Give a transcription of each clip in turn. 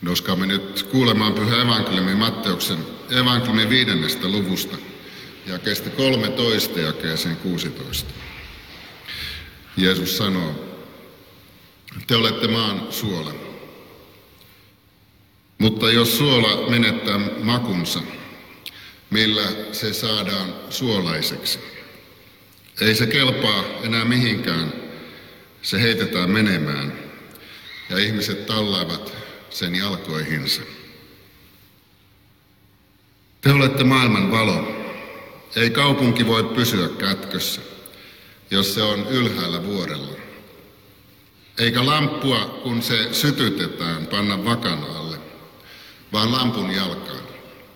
Noustkaamme nyt kuulemaan Pyhä evankeliumi Matteuksen evankeliumin 5. luvusta, jakeesta 13 jakeeseen 16. Jeesus sanoo, te olette maan suola. Mutta jos suola menettää makunsa, millä se saadaan suolaiseksi? Ei se kelpaa enää mihinkään, se heitetään menemään ja ihmiset tallaavat sen jalkoihinsa. Te olette maailman valo. Ei kaupunki voi pysyä kätkössä, jos se on ylhäällä vuorella. Eikä lamppua, kun se sytytetään, panna vakan alle, vaan lampun jalkaan.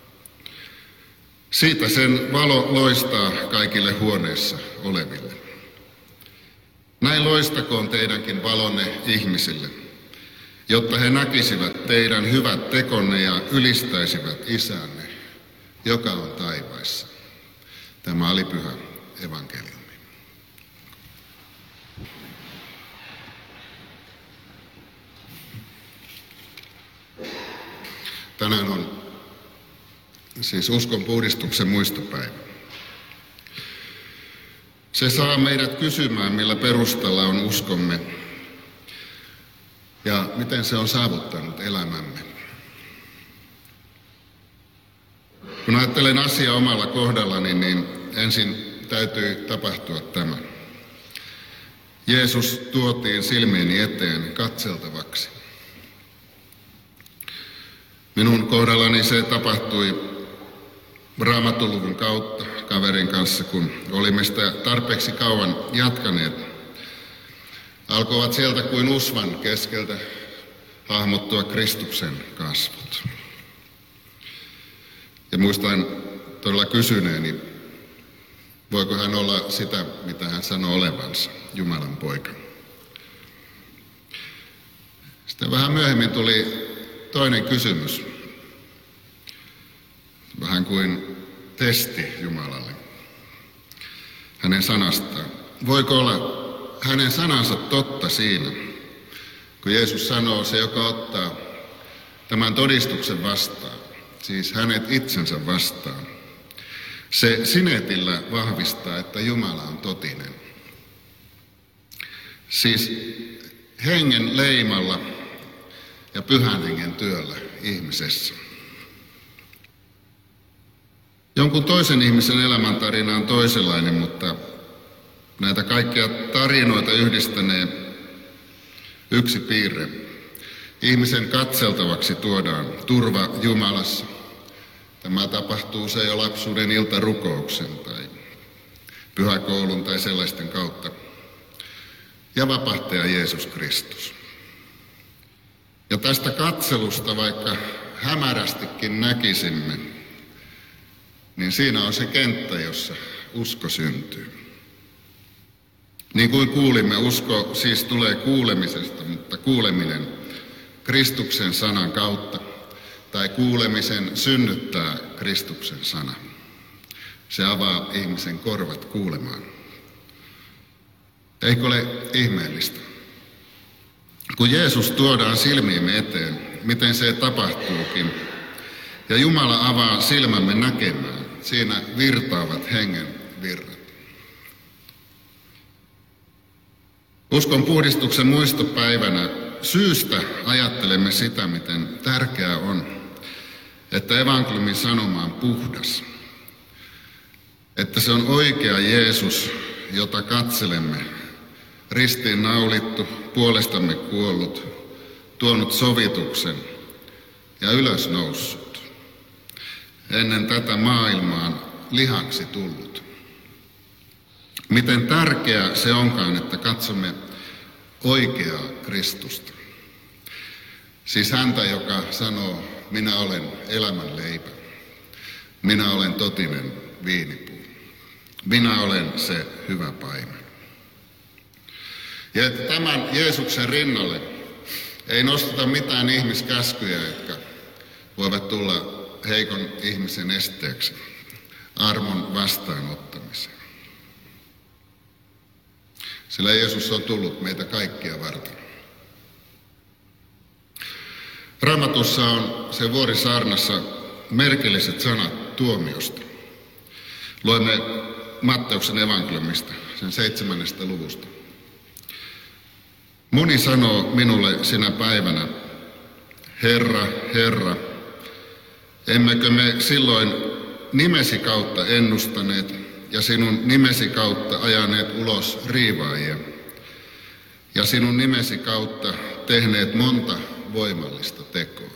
Siitä sen valo loistaa kaikille huoneessa oleville. Näin loistakoon teidänkin valonne ihmisille, jotta he näkisivät teidän hyvät tekonne ja ylistäisivät Isänne, joka on taivaissa. Tämä oli Pyhä evankeliumi. Tänään on siis uskon puhdistuksen muistopäivä. Se saa meidät kysymään, millä perustalla on uskomme ja miten se on saavuttanut elämämme. Kun ajattelen asiaa omalla kohdallani, niin ensin täytyy tapahtua tämä. Jeesus tuotiin silmiini eteen katseltavaksi. Minun kohdallani se tapahtui Raamatuluvun kautta kaverin kanssa, kun olimme sitä tarpeeksi kauan jatkaneet. Alkoivat sieltä kuin usvan keskeltä hahmottua Kristuksen kasvot. Ja muistan todella kysyneeni, voiko hän olla sitä, mitä hän sanoi olevansa, Jumalan poika. Sitten vähän myöhemmin tuli toinen kysymys, vähän kuin testi Jumalalle, hänen sanastaan. Voiko olla hänen sanansa totta siinä, kun Jeesus sanoo, se joka ottaa tämän todistuksen vastaan, siis hänet itsensä vastaan, se sinetillä vahvistaa, että Jumala on totinen. Siis hengen leimalla ja pyhän hengen työllä ihmisessä. Jonkun toisen ihmisen elämäntarina on toisenlainen, mutta näitä kaikkia tarinoita yhdistänee yksi piirre. Ihmisen katseltavaksi tuodaan turva Jumalassa. Tämä tapahtuu se jo lapsuuden iltarukouksen tai pyhäkoulun tai sellaisten kautta. Ja vapahtaja Jeesus Kristus. Ja tästä katselusta, vaikka hämärästikin näkisimme, niin siinä on se kenttä, jossa usko syntyy. Niin kuin kuulimme, usko siis tulee kuulemisesta, mutta kuuleminen Kristuksen sanan kautta tai kuulemisen synnyttää Kristuksen sana. Se avaa ihmisen korvat kuulemaan. Eikö ole ihmeellistä? Kun Jeesus tuodaan silmiimme eteen, miten se tapahtuukin, ja Jumala avaa silmämme näkemään, siinä virtaavat hengen virrat. Uskon puhdistuksen muistopäivänä syystä ajattelemme sitä, miten tärkeää on, että evankeliumin sanoma on puhdas. Että se on oikea Jeesus, jota katselemme, ristiin naulittu, puolestamme kuollut, tuonut sovituksen ja ylösnoussut. Ennen tätä maailmaan lihaksi tullut. Miten tärkeää se onkaan, että katsomme oikeaa Kristusta. Siis häntä, joka sanoo, minä olen elämän leipä. Minä olen totinen viinipuu. Minä olen se hyvä paimen. Ja että tämän Jeesuksen rinnalle ei nosteta mitään ihmiskäskyjä, jotka voivat tulla heikon ihmisen esteeksi armon vastaanottamiseen. Sillä Jeesus on tullut meitä kaikkia varten. Raamatussa on se Vuorisaarnassa merkilliset sanat tuomiosta. Luemme Matteuksen evankeliumista, sen 7. luvusta. Moni sanoo minulle sinä päivänä, Herra, Herra, emmekö me silloin nimesi kautta ennustaneet ja sinun nimesi kautta ajaneet ulos riivaajia ja sinun nimesi kautta tehneet monta voimallista tekoa.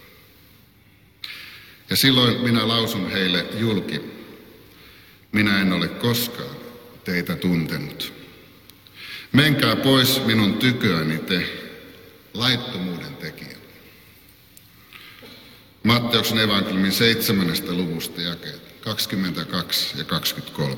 Ja silloin minä lausun heille julki, minä en ole koskaan teitä tuntenut. Menkää pois minun tyköäni te, laittomuuden tekijät. Matteuksen evankeliumin 7. luvusta jakeet 22 ja 23.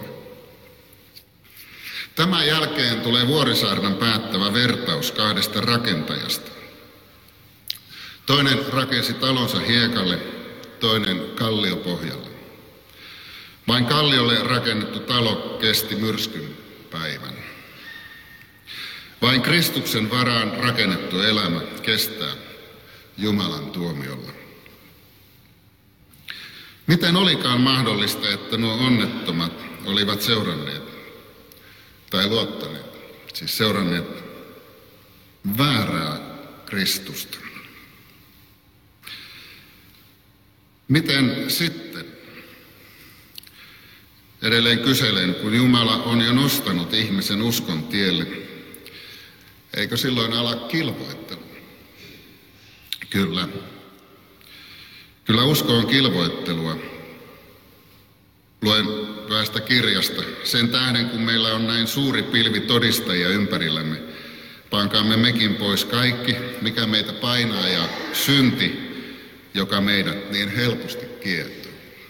Tämän jälkeen tulee Vuorisaarnan päättävä vertaus 2 rakentajasta. Toinen rakensi talonsa hiekalle, toinen kalliopohjalle. Vain kalliolle rakennettu talo kesti myrskyn päivän. Vain Kristuksen varaan rakennettu elämä kestää Jumalan tuomiolla. Miten olikaan mahdollista, että nuo onnettomat olivat seuranneet tai luottaneet, siis seuranneet väärää Kristusta? Miten sitten? Edelleen kyselen, kun Jumala on jo nostanut ihmisen uskon tielle, eikö silloin ala kilvoittelu? Kyllä. Kyllä usko on kilvoittelua. Luen väestä kirjasta. Sen tähden, kun meillä on näin suuri pilvi todistajia ympärillämme, pankaamme mekin pois kaikki, mikä meitä painaa ja synti, joka meidät niin helposti kietoo.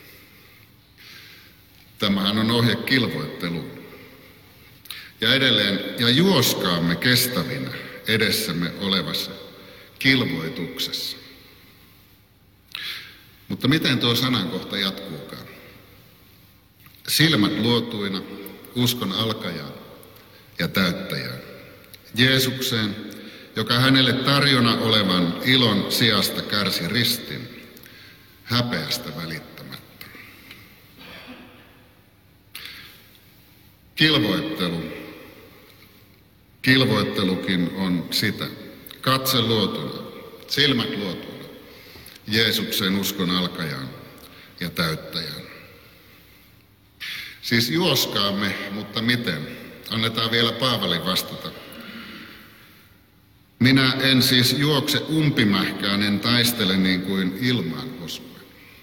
Tämähän on ohje kilvoitteluun. Ja edelleen, ja juoskaamme kestävinä edessämme olevassa kilvoituksessa. Mutta miten tuo sanankohta jatkuukaan? Silmät luotuina uskon alkajaan ja täyttäjään. Jeesukseen, joka hänelle tarjona olevan ilon sijasta kärsi ristin, häpeästä välittämättä. Kilvoittelukin on sitä. Katse luotuna, silmät luotuna, Jeesuksen uskon alkajaan ja täyttäjään. Siis juoskaamme, mutta miten? Annetaan vielä Paavalin vastata. Minä en siis juokse umpimähkään, en taistele niin kuin ilmaan osuen.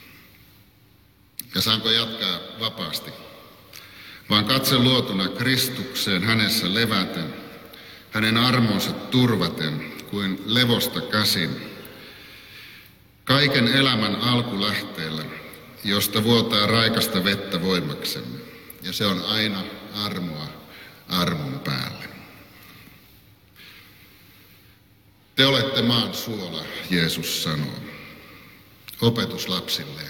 Ja saanko jatkaa vapaasti? Vaan katse luotuna Kristukseen hänessä leväten, hänen armonsa turvaten kuin levosta käsin. Kaiken elämän alkulähteellä, josta vuotaa raikasta vettä voimaksemme. Ja se on aina armoa armon päälle. Te olette maan suola, Jeesus sanoo, opetus lapsilleen.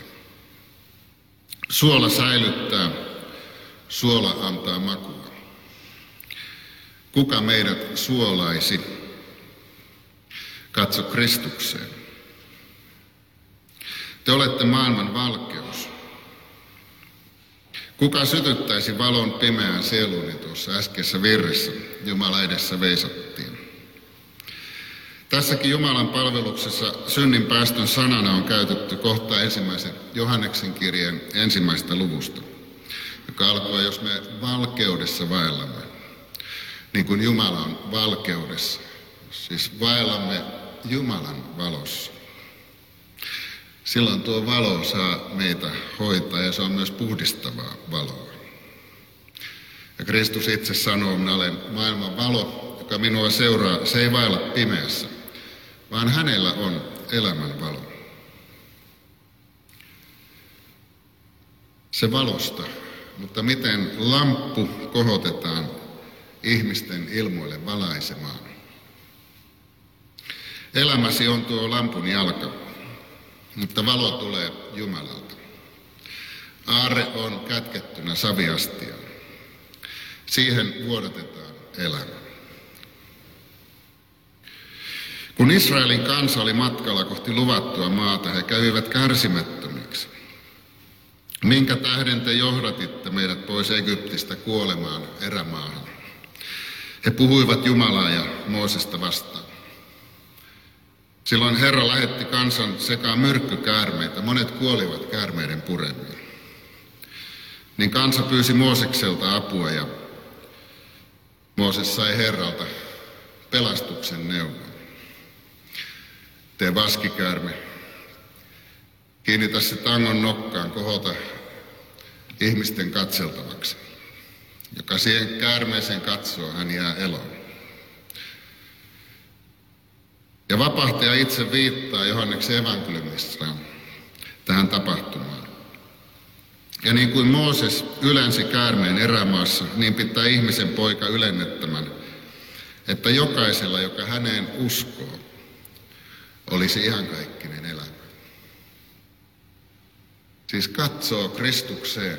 Suola säilyttää, suola antaa makua. Kuka meidät suolaisi? Katso Kristukseen. Te olette maailman valkeus. Kuka sytyttäisi valon pimeään sieluuni tuossa äskeisessä virressä Jumala edessä veisattiin. Tässäkin Jumalan palveluksessa synnin päästön sanana on käytetty kohta 1. Johanneksen kirjeen 1. luvusta, joka alkoi, jos me valkeudessa vaellamme, niin kuin Jumala on valkeudessa, siis vaellamme Jumalan valossa. Silloin tuo valo saa meitä hoitaa ja se on myös puhdistavaa valoa. Ja Kristus itse sanoo, minä olen maailman valo, joka minua seuraa, se ei vaella pimeässä, vaan hänellä on elämän valo. Se valosta, mutta miten lamppu kohotetaan ihmisten ilmoille valaisemaan. Elämäsi on tuo lampun jalka, mutta valo tulee Jumalalta. Aarre on kätkettynä saviastiaan. Siihen vuodatetaan elämä. Kun Israelin kansa oli matkalla kohti luvattua maata, he kävivät kärsimättömiksi. Minkä tähden te johdatitte meidät pois Egyptistä kuolemaan erämaahan? He puhuivat Jumalaa ja Moosesta vastaan. Silloin Herra lähetti kansan sekaan myrkkykäärmeitä. Monet kuolivat käärmeiden puremiin. Niin kansa pyysi Moosekselta apua ja Mooses sai Herralta pelastuksen neuvon. Tee vaskikäärme. Kiinnitä se tangon nokkaan, kohota ihmisten katseltavaksi. Joka siihen käärmeeseen katsoo, hän jää eloon. Ja vapahtaja itse viittaa Johanneksen evankeliumissaan tähän tapahtumaan. Ja niin kuin Mooses ylensi käärmeen erämaassa, niin pitää ihmisen poika ylennettämän, että jokaisella, joka häneen uskoo, olisi iankaikkinen elämä. Siis katsoo Kristukseen.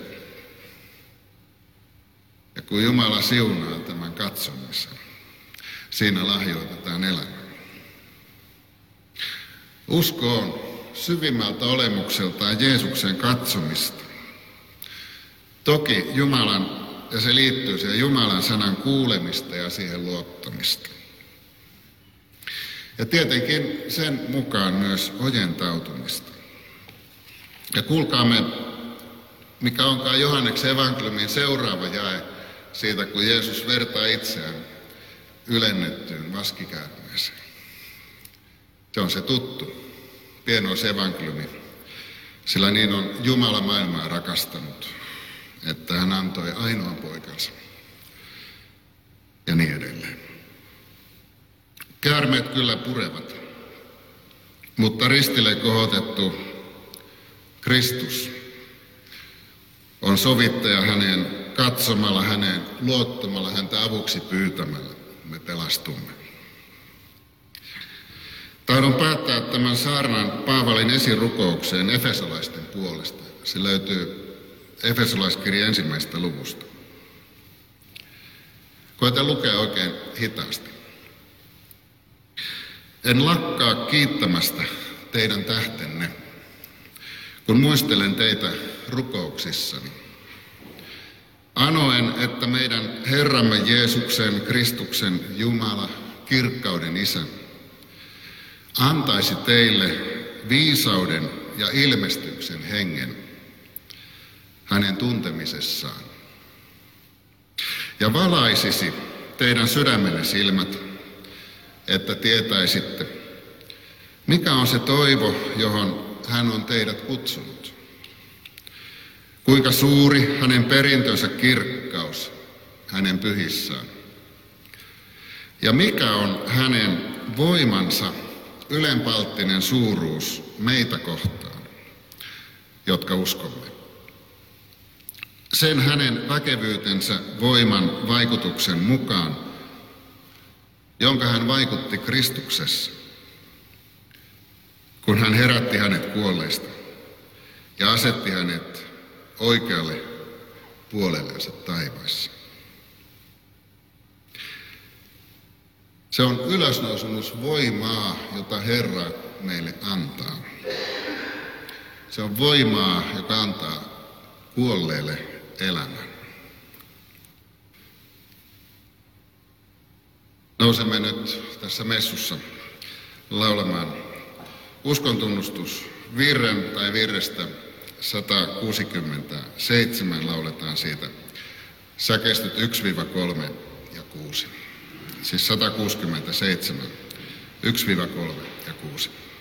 Ja kun Jumala siunaa tämän katsomisen, siinä lahjoitetaan elämä. Usko on syvimmältä olemukseltaan Jeesuksen katsomista. Toki Jumalan, ja se liittyy siihen Jumalan sanan kuulemista ja siihen luottamista. Ja tietenkin sen mukaan myös ojentautumista. Ja kuulkaamme, mikä onkaan Johanneksen evankeliumin seuraava jae siitä, kun Jeesus vertaa itseään ylennettyyn vaskikäärmeeseen. Se on se tuttu pienoisevankeliumi, sillä niin on Jumala maailmaa rakastanut, että hän antoi ainoan poikansa ja niin edelleen. Käärmeet kyllä purevat, mutta ristille kohotettu Kristus on sovittaja häneen katsomalla, häneen luottamalla, häntä avuksi pyytämällä me pelastumme. Tahdon päättää tämän saarnan Paavalin esirukoukseen efesolaisten puolesta. Se löytyy Efesolaiskirjan 1. luvusta. Koitan lukea oikein hitaasti. En lakkaa kiittämästä teidän tähtenne, kun muistelen teitä rukouksissani. Anoen, että meidän Herramme Jeesuksen Kristuksen Jumala, kirkkauden Isä, antaisi teille viisauden ja ilmestyksen hengen hänen tuntemisessaan ja valaisisi teidän sydämenne silmät, että tietäisitte, mikä on se toivo, johon hän on teidät kutsunut. Kuinka suuri hänen perintönsä kirkkaus hänen pyhissään. Ja mikä on hänen voimansa ylenpalttinen suuruus meitä kohtaan, jotka uskomme. Sen hänen väkevyytensä voiman vaikutuksen mukaan, jonka hän vaikutti Kristuksessa, kun hän herätti hänet kuolleista ja asetti hänet oikealle puolellensa taivaassa. Se on ylösnousemusvoimaa, jota Herra meille antaa. Se on voimaa, joka antaa kuolleelle elämän. Nousemme nyt tässä messussa laulamaan uskontunnustusvirren tai virrestä 167 lauletaan siitä säkeistöt 1-3 ja 6. Siis 167, 1-3 ja 6.